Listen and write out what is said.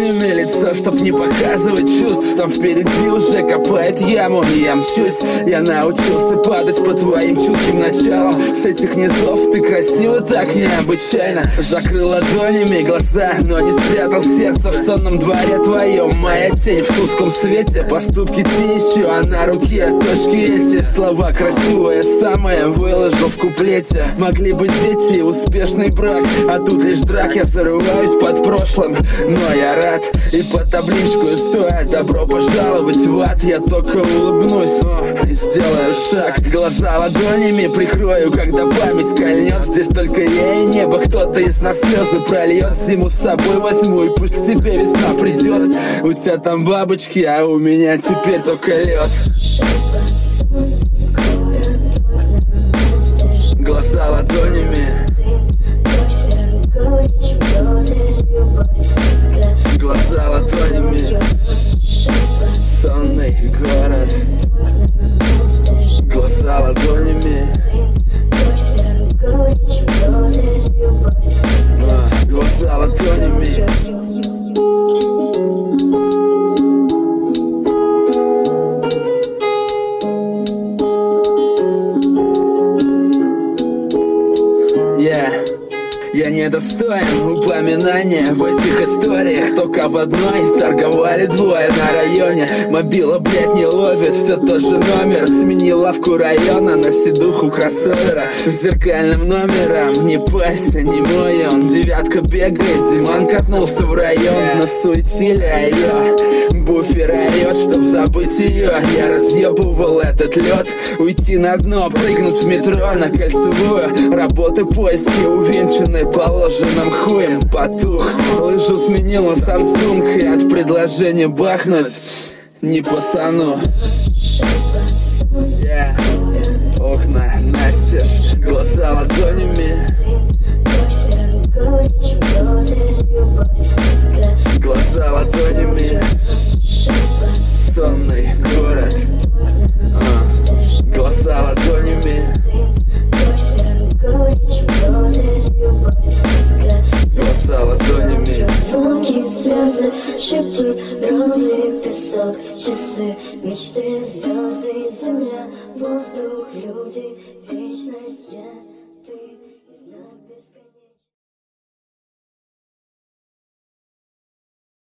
ладонями лицо, чтоб не показывать чувств. Там впереди уже копает яму, и я мчусь. Я научился падать по твоим чутким началам. С этих низов ты красива так необычайно. Закрыл ладонями глаза, но не спрятал сердце. В сонном дворе твоем моя тень в тусклом свете. Поступки тенищу, а на руке точки эти. Слова красивые, самое выложил в куплете. Могли быть дети и успешный брак, а тут лишь драк. Я зарываюсь под прошлым, но я рад. И под табличку стоя добро пожаловать в ад. Я только улыбнусь и сделаю шаг. Глаза ладонями прикрою, когда память кольнет. Здесь только я и небо, кто-то из нас слезы прольет. Зиму с собой возьму, и пусть к тебе весна придет. У тебя там бабочки, а у меня теперь только лед. Глаза ладонями, глаза ладонями, сонный город. Глаза ладонями, глаза ладонями. Я недостоин упоминания в этих историях. Только в одной торговали двое на районе. Мобила, блядь, не ловит, все тот же номер. Сменил лавку района на седуху кроссовера. С зеркальным номером, не Пася, не мой он. Девятка бегает, Диман катнулся в район. На суетили, а ее буфер орет, чтоб забыть ее. Я разъебывал этот лед. Уйти на дно, прыгнуть в метро на Кольцевую. Работы поиски увенчаны положенным хуем. Потух, лыжу сменил на Samsung. И от предложения бахнуть не пасану. Окна настежь, глаза ладонями, глаза ладонями, сонный город. Глаза ладонями, глаза ладонями. Звуки, слезы, шипы, розы, песок, часы, мечты, звезды, земля, воздух, люди, вечность, я, ты, и знак бесконечности.